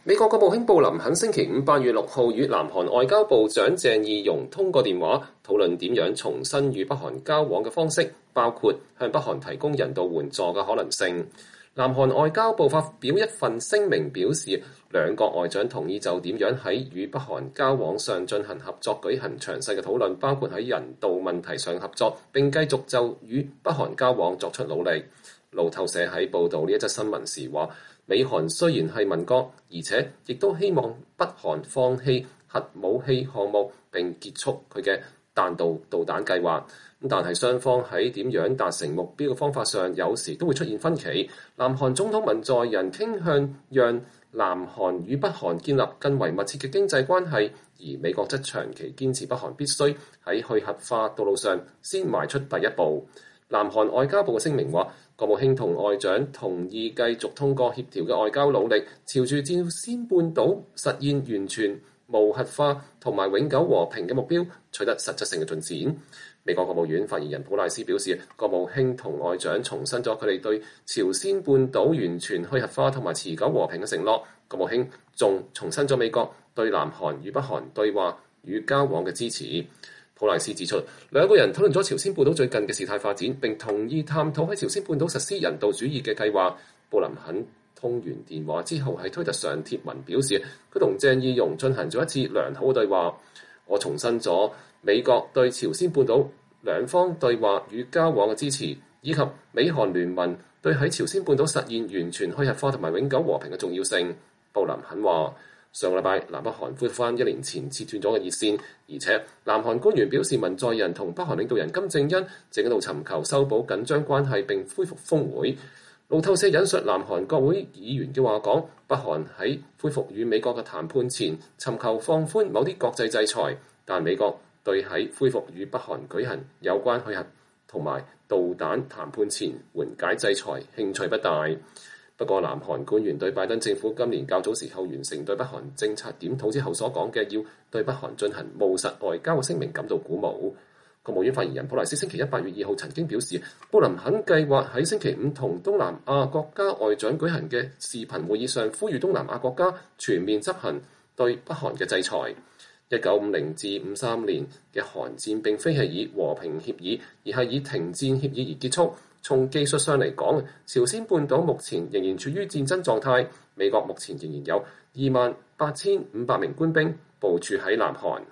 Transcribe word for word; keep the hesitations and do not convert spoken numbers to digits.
美國國務卿布林肯星期五八月六號與南韓外交部長鄭義溶通過電話，討論點樣重新與北韓交往嘅方式，包括向北韓提供人道援助嘅可能性。南韓外交部發表一份聲明表示，兩國外長同意就點樣喺與北韓交往上進行合作舉行詳細嘅討論，包括喺人道問題上合作，並繼續就與北韓交往作出努力。路透社喺報導呢一則新聞時話，美韓雖然係盟國，而且亦都希望北韓放棄核武器項目並結束佢嘅彈道導彈計劃。但係雙方喺點樣達成目標嘅方法上，有時都會出現分歧。南韓總統文在寅傾向讓南韓與北韓建立更為密切嘅經濟關係，而美國則長期堅持北韓必須喺去核化道路上先邁出第一步。南韓外交部嘅聲明話，國務卿同外長同意繼續通過協調嘅外交努力，朝住朝鮮半島實現完全無核化同埋永久和平嘅目標取得實質性嘅進展。美國國務院發言人普賴斯表示，國務卿同外長重申咗佢哋對朝鮮半島完全去核化同埋持久和平嘅承諾。國務卿仲重申咗美國對南韓與北韓對話與交往嘅支持。普賴斯指出，兩個人討論咗朝鮮半島最近嘅事態發展，並同意探討喺朝鮮半島實施人道主義嘅計劃。布林肯通完電話之後喺推特上貼文表示，佢同鄭義溶進行咗一次良好嘅對話。我重申咗美國對朝鮮半島兩方對話與交往嘅支持，以及美韓聯盟對喺朝鮮半島實現完全去核化同埋永久和平嘅重要性。布林肯話，上個禮拜南北韓恢復翻一年前切斷咗嘅熱線，而且南韓官員表示文在寅同北韓領導人金正恩正喺度尋求修補緊張關係並恢復峰會。路透社引述南韓國會議員嘅話講，北韓喺恢復與美國嘅談判前尋求放寬某啲國際制裁，但美國對喺恢復與北韓舉行有關去核同埋導彈談判前緩解制裁興趣不大。不過，南韓官員對拜登政府今年較早時候完成對北韓政策檢討之後所講嘅要對北韓進行務實外交嘅聲明感到鼓舞。國務院發言人普萊斯星期一八月二號曾經表示，布林肯計劃喺星期五同東南亞國家外長舉行嘅視頻會議上，呼籲東南亞國家全面執行對北韓嘅制裁。一九五零至五三年嘅韓戰並非係以和平協議，而係以停戰協議而結束。從技術上嚟講，朝鮮半島目前仍然處於戰爭狀態。美國目前仍然有二萬八千五百名官兵部署喺南韓。